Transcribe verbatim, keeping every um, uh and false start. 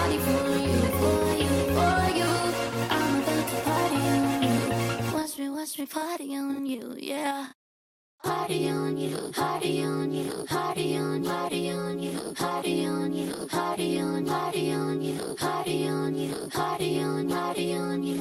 party for you, for you, for you. I'm about to party on you. Watch me, watch me party on you, yeah. Party on you, party on you, party on, party on you, party on you, party on, party on you, party on you, party on, party on you.